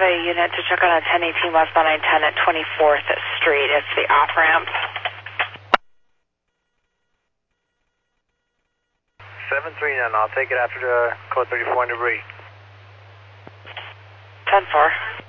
a unit to check on a 1018 westbound 910 at 24th Street. It's the off-ramp. 739, I'll take it after the code 34 and debris. 10-4.